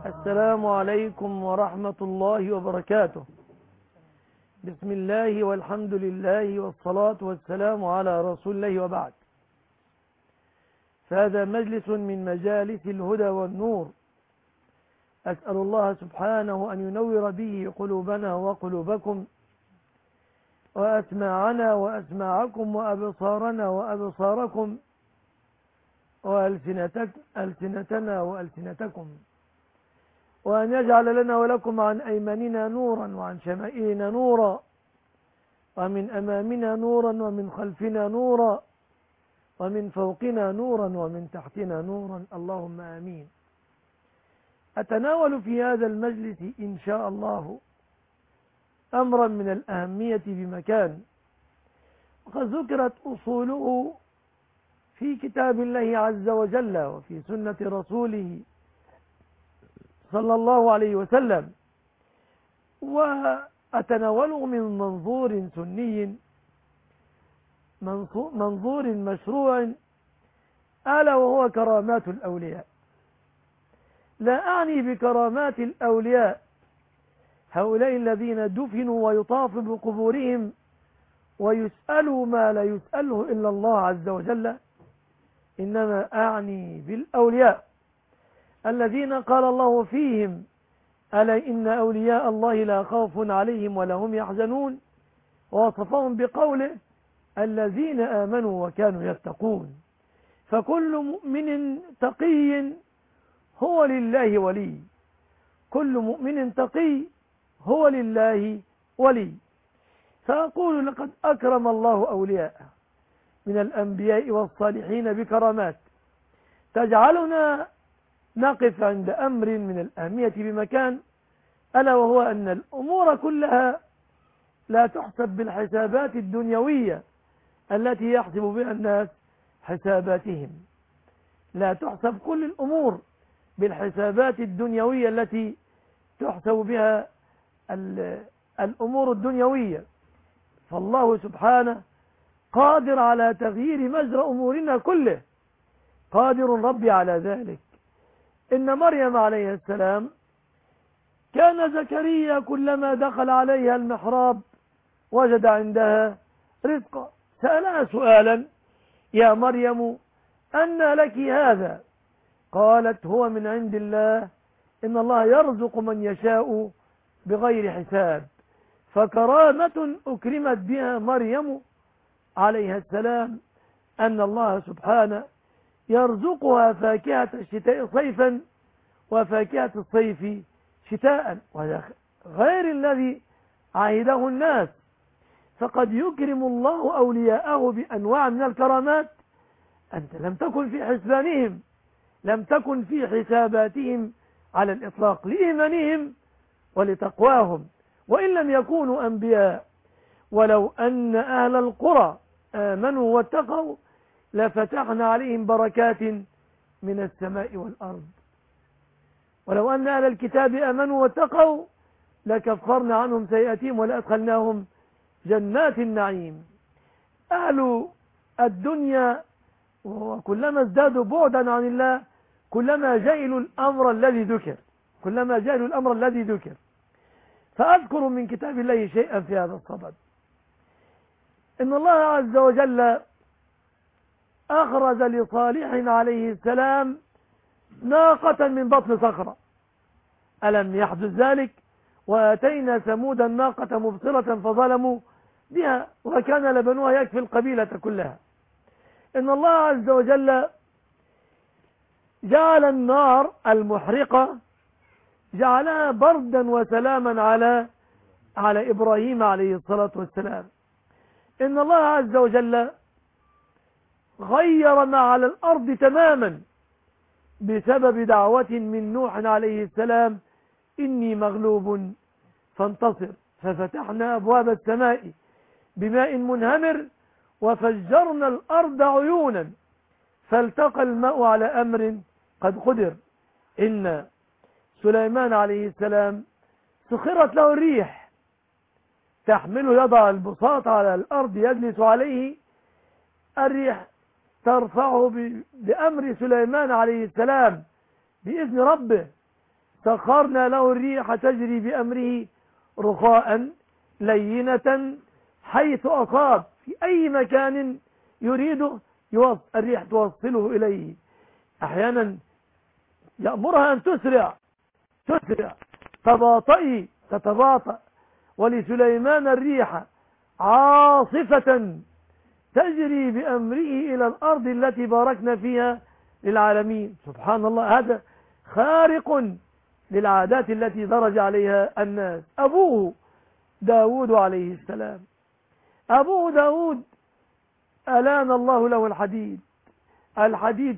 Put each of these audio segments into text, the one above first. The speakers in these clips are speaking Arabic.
السلام عليكم ورحمة الله وبركاته. بسم الله والحمد لله والصلاة والسلام على رسول الله وبعد. فهذا مجلس من مجالس الهدى والنور، أسأل الله سبحانه أن ينور به قلوبنا وقلوبكم وأسماعنا وأسماعكم وأبصارنا وأبصاركم وألسنتنا وألسنتكم، وأن يجعل لنا ولكم عن أيماننا نورا وعن شمائلنا نورا ومن أمامنا نورا ومن خلفنا نورا ومن فوقنا نورا ومن تحتنا نورا، اللهم آمين. أتناول في هذا المجلس إن شاء الله أمرا من الأهمية بمكان، وقد ذكرت أصوله في كتاب الله عز وجل وفي سنة رسوله صلى الله عليه وسلم، وأتناوله من منظور سني، منظور مشروع، ألا وهو كرامات الأولياء. لا أعني بكرامات الأولياء هؤلاء الذين دفنوا ويطاف بقبورهم ويسألوا ما لا يسأله إلا الله عز وجل، إنما أعني بالأولياء الذين قال الله فيهم: ألا إن أولياء الله لا خوف عليهم ولا هم يحزنون، ووصفهم بقوله: الذين آمنوا وكانوا يتقون. فكل مؤمن تقي هو لله ولي، كل مؤمن تقي هو لله ولي. فأقول: لقد أكرم الله أولياءه من الأنبياء والصالحين بكرامات تجعلنا نقف عند أمر من الأهمية بمكان، ألا وهو أن الأمور كلها لا تحسب بالحسابات الدنيوية التي يحسب بها الناس حساباتهم. لا تحسب كل الأمور بالحسابات الدنيوية التي تحسب بها الأمور الدنيوية، فالله سبحانه قادر على تغيير مجرى أمورنا كله، قادر ربي على ذلك. إن مريم عليه السلام كان زكريا كلما دخل عليها المحراب وجد عندها رزقا، سألها سؤالا: يا مريم أنى لك هذا؟ قالت: هو من عند الله، إن الله يرزق من يشاء بغير حساب. فكرامة أكرمت بها مريم عليها السلام أن الله سبحانه يرزقها فاكهة الشتاء صيفا وفاكهة الصيف شتاء، وهذا غير الذي عهده الناس. فقد يكرم الله أولياءه بأنواع من الكرامات أنت لم تكن في حسبانهم، لم تكن في حساباتهم على الإطلاق، لإيمانهم ولتقواهم، وإن لم يكونوا أنبياء. ولو أن أهل القرى آمنوا واتقوا لفتحنا عليهم بركات من السماء والأرض. ولو أن أهل الكتاب آمنوا واتقوا لكفرنا عنهم سيئاتهم ولأدخلناهم جنات النعيم. أهل الدنيا وكلما ازدادوا بعدا عن الله كلما جهلوا الأمر الذي ذكر، فأذكر من كتاب الله شيئا في هذا الصدد. إن الله عز وجل أخرج لصالح عليه السلام ناقة من بطن صخرة، ألم يحدث ذلك؟ وآتينا ثمود الناقة مبصرة فظلموا بها وكان لبنها يكفي القبيلة كلها. إن الله عز وجل جعل النار المحرقة جعلها بردا وسلاما على إبراهيم عليه الصلاة والسلام. إن الله عز وجل غير ما على الأرض تماما بسبب دعوة من نوح عليه السلام: إني مغلوب فانتصر. ففتحنا أبواب السماء بماء منهمر وفجرنا الأرض عيونا فالتقى الماء على أمر قد قدر. إن سليمان عليه السلام سخرت له الريح تحمله، يضع البساط على الأرض يجلس عليه، الريح ترفعه بأمر سليمان عليه السلام بإذن ربه، سخرنا له الريح تجري بأمره رخاء لينة حيث أصاب، في أي مكان يريده الريح توصله إليه. أحيانا يأمرها أن تسرع تباطئي تتباطأ. ولسليمان الريح عاصفة تجري بأمره إلى الأرض التي باركنا فيها للعالمين. سبحان الله، هذا خارق للعادات التي درج عليها الناس. أبوه داود عليه السلام، أبوه داود ألان الله له الحديد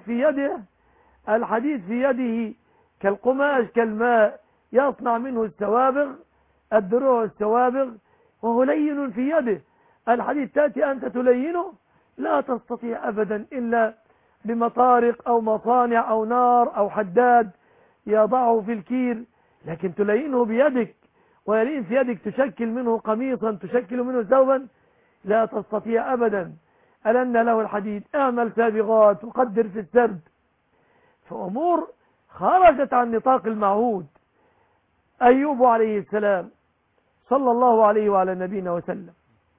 في يده كالقماش كالماء، يصنع منه السوابغ، الدروع السوابغ، وهو لين في يده. الحديد تأتي أنت تلينه، لا تستطيع أبدا إلا بمطارق أو مصانع أو نار أو حداد يضعه في الكير، لكن تلينه بيدك، ويلين في يدك تشكل منه قميصا، تشكل منه ثوبا، لا تستطيع أبدا. ألن له الحديد، اعمل سابغات وقدر في السرد. فأمور خرجت عن نطاق المعهود. أيوب عليه السلام صلى الله عليه وعلى نبينا وسلم،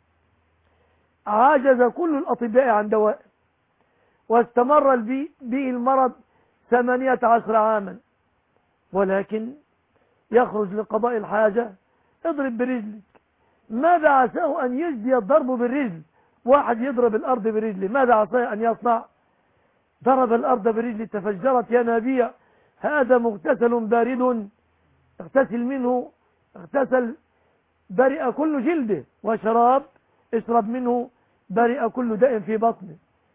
عاجز كل الأطباء عن دواء، واستمر به المرض 18 عاما، ولكن يخرج لقضاء الحاجة، اضرب برجلك. ماذا عساه أن يجدي الضرب بالرجل؟ واحد يضرب الأرض برجله، ماذا عساه أن يصنع؟ ضرب الأرض برجله تفجرت ينابيع. هذا مغتسل بارد، اغتسل منه، اغتسل برئ كل جلده، وشراب اشرب منه برئ كل داء في بطنه.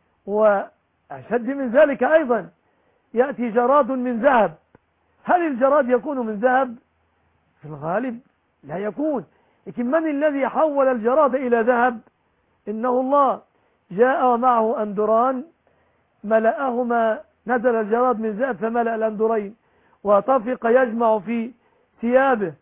وأشد من ذلك أيضا، يأتي جراد من ذهب. هل الجراد يكون من ذهب؟ في الغالب لا يكون، لكن من الذي حول الجراد إلى ذهب؟ إنه الله. جاء ومعه أندران ملأهما، نزل الجراد من ذهب فملأ الأندرين، وطفق يجمع في ثيابه،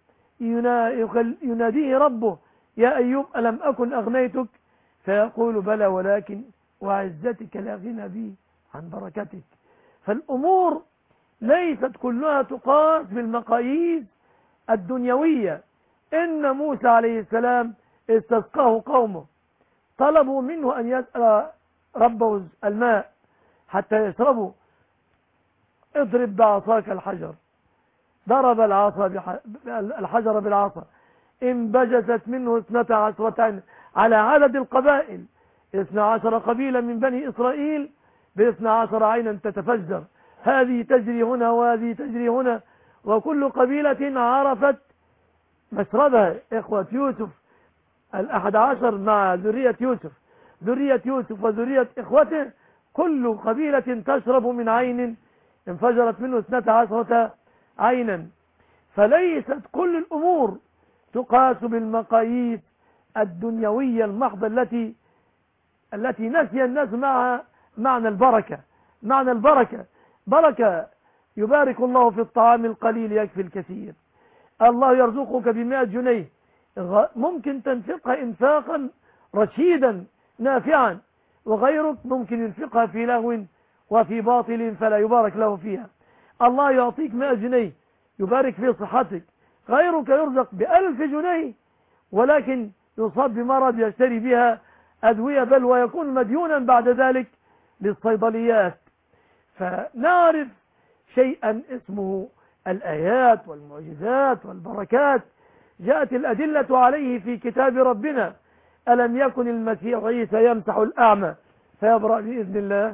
يناديه ربه: يا أيوب ألم أكن أغنيتك؟ فيقول: بلى، ولكن وعزتك لا غنى بي عن بركتك. فالأمور ليست كلها تقاس بالمقاييس الدنيوية. إن موسى عليه السلام استسقاه قومه، طلبوا منه أن يسأل ربه الماء حتى يشربوا. اضرب بعصاك الحجر، ضرب الحجر بالعصا، انبجست منه 12 عين على عدد القبائل، 12 قبيلة من بني إسرائيل ب12 عينا تتفجر، هذه تجري هنا وهذه تجري هنا، وكل قبيلة عرفت مشربها. إخوة يوسف 11 مع ذرية يوسف وذرية إخوته، كل قبيلة تشرب من عين انفجرت منه 12 عينا. فليست كل الأمور تقاس بالمقاييس الدنيوية المحضة التي نسي الناس معها معنى البركة. بركة يبارك الله في الطعام القليل يكفي الكثير. الله يرزقك ب100 جنيه، ممكن تنفقها إنفاقا رشيدا نافعا، وغيرك ممكن ينفقها في لهو وفي باطل فلا يبارك له فيها. الله يعطيك 100 جنيه يبارك في صحتك، غيرك يرزق ب1000 جنيه ولكن يصاب بمرض يشتري بها أدوية، بل ويكون مديونا بعد ذلك للصيدليات. فنعرف شيئا اسمه الآيات والمعجزات والبركات، جاءت الأدلة عليه في كتاب ربنا. ألم يكن المسيح عيسى يمسح الأعمى فيبرأ بإذن الله؟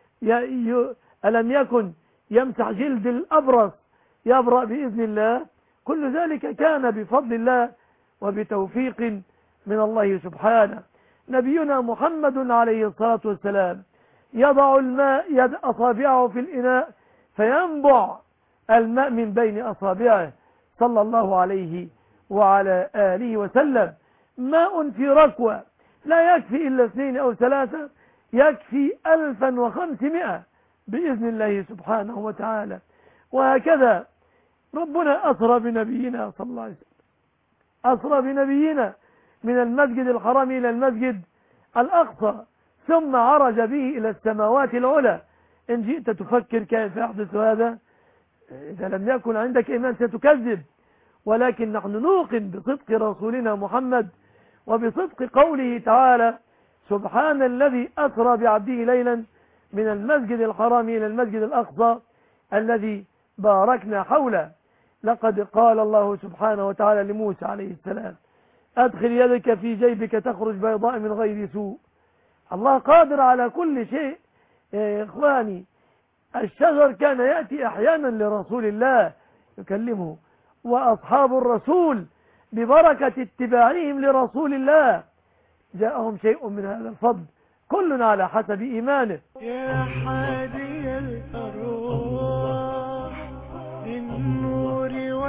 ألم يكن يمسح جلد الأبرص يبرأ بإذن الله؟ كل ذلك كان بفضل الله وبتوفيق من الله سبحانه. نبينا محمد عليه الصلاة والسلام يضع الماء أصابعه في الإناء فينبع الماء من بين أصابعه صلى الله عليه وعلى آله وسلم. ماء في ركوة لا يكفي إلا 2 أو 3، يكفي 1500 بإذن الله سبحانه وتعالى. وهكذا ربنا أسرى بنبينا صلى الله عليه وسلم، أسرى بنبينا من المسجد الحرام إلى المسجد الأقصى، ثم عرج به إلى السماوات العلى. إن جئت تفكر كيف يحدث هذا، إذا لم يكن عندك إيمان ستكذب. ولكن نحن نوقن بصدق رسولنا محمد وبصدق قوله تعالى: سبحان الذي أسرى بعبده ليلا من المسجد الحرام إلى المسجد الأقصى الذي باركنا حوله. لقد قال الله سبحانه وتعالى لموسى عليه السلام: أدخل يدك في جيبك تخرج بيضاء من غير سوء. الله قادر على كل شيء يا إخواني. الشجر كان يأتي أحيانا لرسول الله يكلمه، وأصحاب الرسول ببركة اتباعهم لرسول الله جاءهم شيء من هذا الفضل، كل على حسب إيمانه. يا حادي الأرواح للنور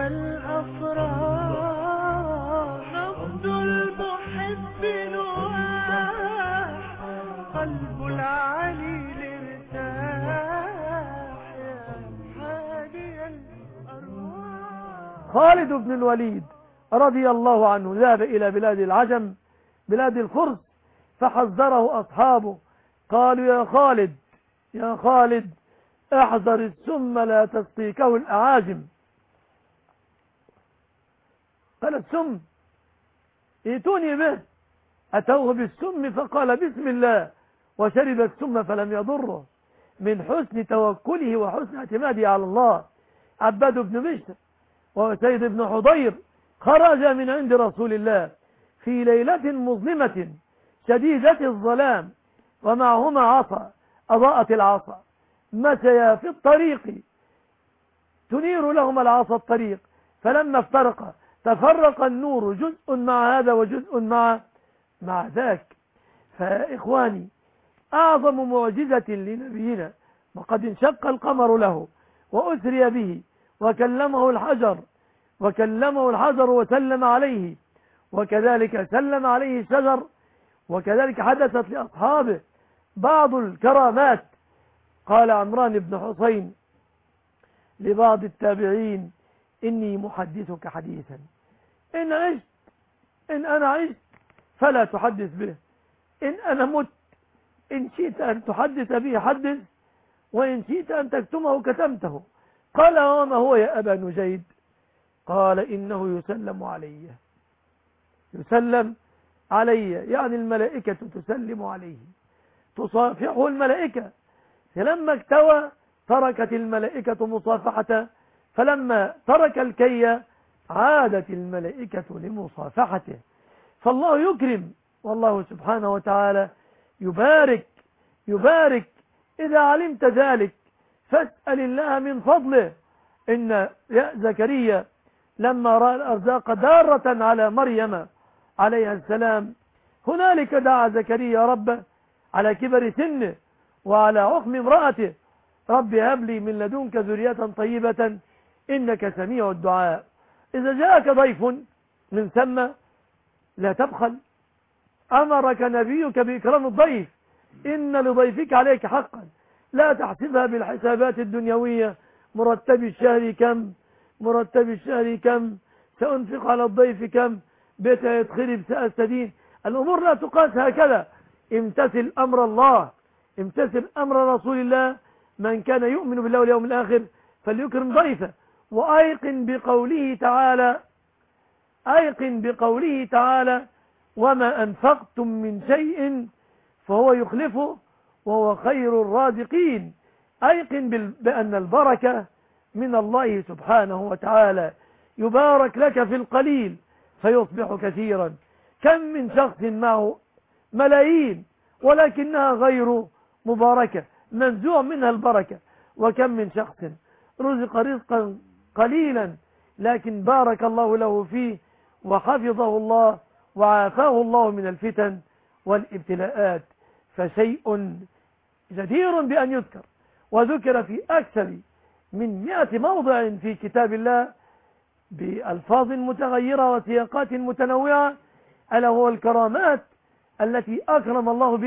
والأفراح، نبض المحب نواح، قلب العليل ارتاح. يا حادي الأرواح. خالد بن الوليد رضي الله عنه ذهب إلى بلاد العجم، بلاد الفرس، فحذره أصحابه، قالوا: يا خالد احذر السم لا تسقيكه الأعاجم. قال: السم ائتوني به. أتوه بالسم فقال: بسم الله، وشرب السم فلم يضره، من حسن توكله وحسن اعتماده على الله. عباد بن بشر وسيد بن حضير خرج من عند رسول الله في ليلة مظلمة شديدة الظلام، ومعهما عصا أضاءت العصا، مشيا في الطريق تنير لهما العصا الطريق، فلما افترقا تفرق النور، جزء مع هذا وجزء مع ذاك. فإخواني، أعظم معجزة لنبينا، وقد انشق القمر له وأسري به وكلمه الحجر وسلم عليه، وكذلك سلم عليه الشجر، وكذلك حدثت لأصحابه بعض الكرامات. قال عمران بن حسين لبعض التابعين: إني محدثك حديثا، إن أنا عشت فلا تحدث به، إن أنا مت إن شئت أن تحدث به حدث، وإن شئت أن تكتمه كتمته. قال: وما هو يا أبا نجيد؟ قال: إنه يسلم علي، يعني الملائكة تسلم عليه، تصافحه الملائكة. فلما اكتوى تركت الملائكة مصافحته، فلما ترك الكي عادت الملائكة لمصافحته. فالله يكرم، والله سبحانه وتعالى يبارك. إذا علمت ذلك فاسأل الله من فضله. إن زكريا لما رأى الأرزاق دارة على مريم عليها السلام، هنالك دعا زكريا ربه على كبر سنه وعلى عقم امرأته: رب هب لي من لدنك ذرية طيبة إنك سميع الدعاء. إذا جاءك ضيف من ثم لا تبخل، أمرك نبيك بإكرام الضيف، إن لضيفك عليك حقا، لا تحسبها بالحسابات الدنيوية: مرتب الشهر كم، سأنفق على الضيف كم، بيته يتخرب سأستدين. الأمور لا تقاس هكذا. امتثل أمر الله، امتثل أمر رسول الله. من كان يؤمن بالله واليوم الآخر فليكرم ضيفه. وأيقن بقوله تعالى: وما أنفقتم من شيء فهو يخلفه وهو خير الرازقين. أيقن بأن البركة من الله سبحانه وتعالى، يبارك لك في القليل فيصبح كثيرا. كم من شخص معه ملايين ولكنها غير مباركة، منزوع منها البركة. وكم من شخص رزق رزقا قليلا لكن بارك الله له فيه وحفظه الله وعافاه الله من الفتن والابتلاءات. فشيء جدير بأن يذكر، وذكر في أكثر من 100 موضع في كتاب الله بألفاظ متغيرة وسياقات متنوعة، ألا هو الكرامات التي أكرم الله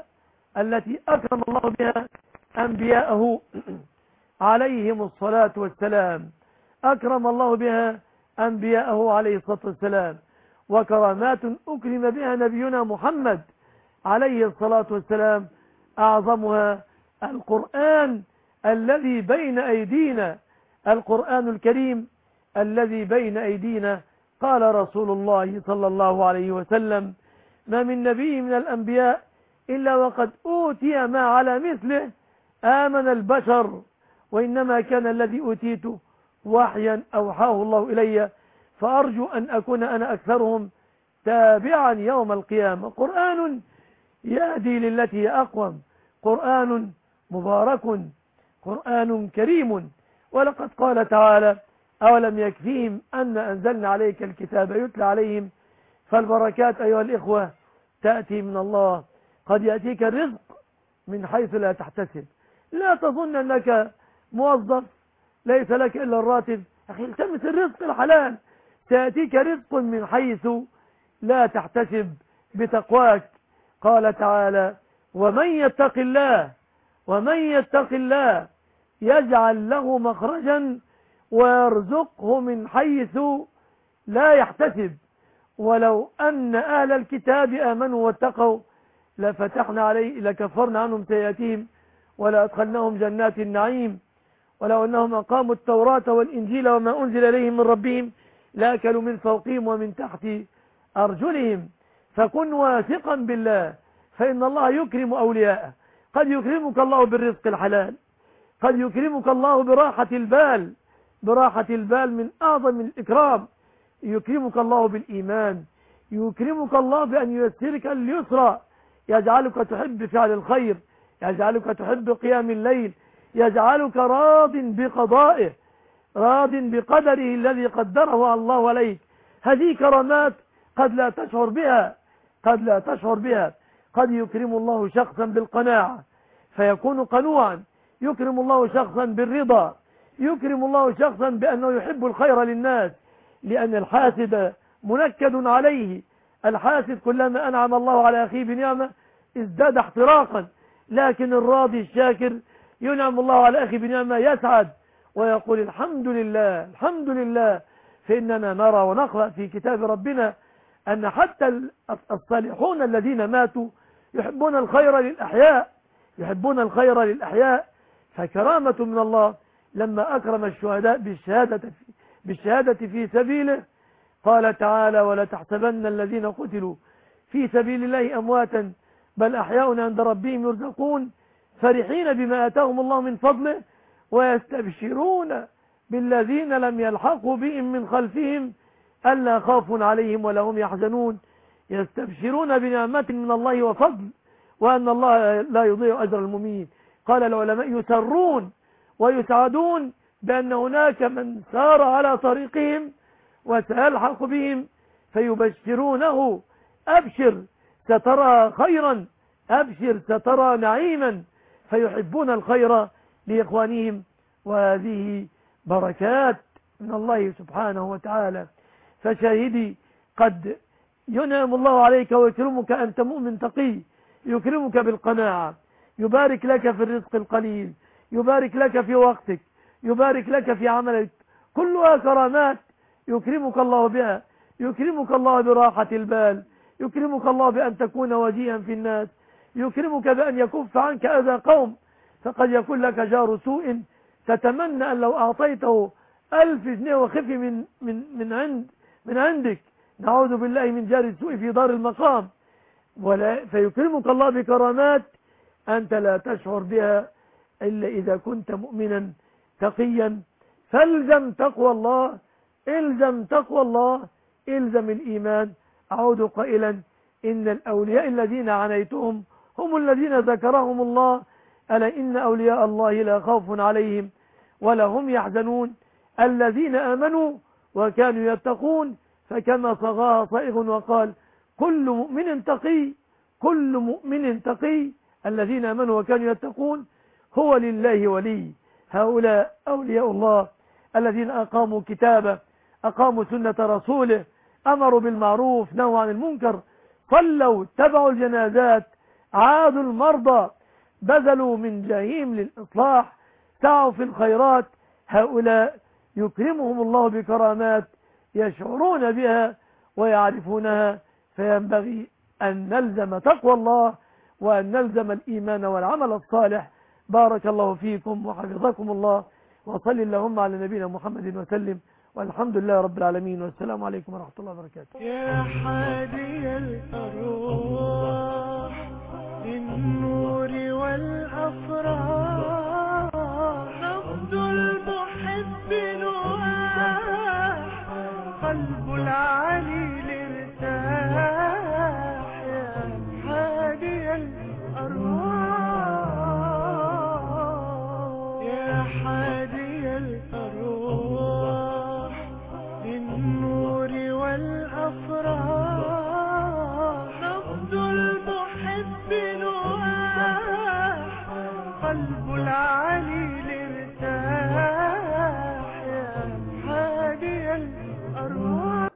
بها أنبياءه عليهم الصلاة والسلام. أكرم الله بها أنبياءه عليه الصلاة والسلام. وكرامات أكرم بها نبينا محمد عليه الصلاة والسلام، أعظمها القرآن الذي بين أيدينا، القرآن الكريم الذي بين أيدينا. قال رسول الله صلى الله عليه وسلم: ما من نبي من الأنبياء إلا وقد أوتي ما على مثله آمن البشر، وإنما كان الذي أوتيته وحيا أوحاه الله إلي، فأرجو أن أكون أنا أكثرهم تابعا يوم القيامة. قرآن يهدي للتي هي أقوم، قرآن مبارك، قرآن كريم. ولقد قال تعالى: أولم يكفيهم أن أنزلنا عليك الكتاب يتلى عليهم. فالبركات أيها الإخوة تأتي من الله. قد يأتيك الرزق من حيث لا تحتسب. لا تظن أنك موظف ليس لك إلا الراتب. أخي التمس الرزق الحلال، سيأتيك رزق من حيث لا تحتسب بتقواك. قال تعالى: ومن يتق الله يجعل له مخرجا ويرزقه من حيث لا يحتسب. ولو أن أهل الكتاب آمنوا واتقوا لكفرنا عنهم سيئاتهم ولأدخلناهم جنات النعيم. ولو أنهم أقاموا التوراة والإنجيل وما أنزل إليهم من ربهم لأكلوا من فوقهم ومن تحت أرجلهم. فكن واثقا بالله، فإن الله يكرم أولياءه. قد يكرمك الله بالرزق الحلال، قد يكرمك الله براحة البال من أعظم الإكرام. يكرمك الله بالإيمان، يكرمك الله بأن ييسرك اليسرى، يجعلك تحب فعل الخير، يجعلك تحب قيام الليل، يجعلك راض بقضائه، راض بقدره الذي قدره الله عليك. هذه كرامات قد لا تشعر بها. قد يكرم الله شخصا بالقناعة فيكون قنوعا، يكرم الله شخصا بالرضا، يكرم الله شخصا بأنه يحب الخير للناس، لأن الحاسد منكد عليه. الحاسد كلما أنعم الله على أخيه بنعمة ازداد احتراقا، لكن الراضي الشاكر ينعم الله على أخيه بنعمة يسعد ويقول الحمد لله الحمد لله. فإننا نرى ونقرأ في كتاب ربنا أن حتى الصالحون الذين ماتوا يحبون الخير للأحياء، فكرامة من الله لما أكرم الشهداء بالشهادة في سبيله. قال تعالى: ولا تحسبن الذين قتلوا في سبيل الله أمواتا بل أحياء عند ربهم يرزقون فرحين بما آتاهم الله من فضله ويستبشرون بالذين لم يلحقوا بهم من خلفهم ألا خوف عليهم ولا هم يحزنون. يستبشرون بنعمة من الله وفضل وأن الله لا يضيع أجر المؤمنين. قال العلماء: يسرون ويسعدون بأن هناك من سار على طريقهم وسيلحق بهم فيبشرونه: أبشر سترى خيرا، أبشر سترى نعيما. فيحبون الخير لإخوانهم، وهذه بركات من الله سبحانه وتعالى. فشاهدي قد ينعم الله عليك ويكرمك، أنت مؤمن تقي، يكرمك بالقناعة، يبارك لك في الرزق القليل، يبارك لك في وقتك، يبارك لك في عملك، كلها كرامات يكرمك الله بها. يكرمك الله براحة البال، يكرمك الله بأن تكون وجيها في الناس، يكرمك بأن يكف عنك أذى قوم. فقد يكون لك جار سوء تتمنى أن لو أعطيته 1000 جنيه وخفي من عندك، نعوذ بالله من جار السوء في دار المقام. فيكرمك الله بكرامات أنت لا تشعر بها إلا إذا كنت مؤمنا تقيا. فالزم تقوى الله، الزم تقوى الله، الزم الإيمان. أعود قائلا: إن الأولياء الذين عنيتهم هم الذين ذكرهم الله، ألا إن أولياء الله لا خوف عليهم ولا هم يحزنون الذين آمنوا وكانوا يتقون. فكما صغاها صائغ وقال: كل مؤمن تقي، كل مؤمن تقي. الذين آمنوا وكانوا يتقون هو لله ولي. هؤلاء أولياء الله الذين أقاموا كتابه، أقاموا سنة رسوله، أمروا بالمعروف نهوا عن المنكر، صلوا، تبعوا الجنازات، عادوا المرضى، بذلوا من جهيم للإصلاح، سعوا في الخيرات. هؤلاء يكرمهم الله بكرامات يشعرون بها ويعرفونها. فينبغي أن نلزم تقوى الله وأن نلزم الإيمان والعمل الصالح. بارك الله فيكم وحفظكم الله وصل اللهم على نبينا محمد وسلم، والحمد لله رب العالمين، والسلام عليكم ورحمة الله وبركاته. يا حادي الأرواح للنور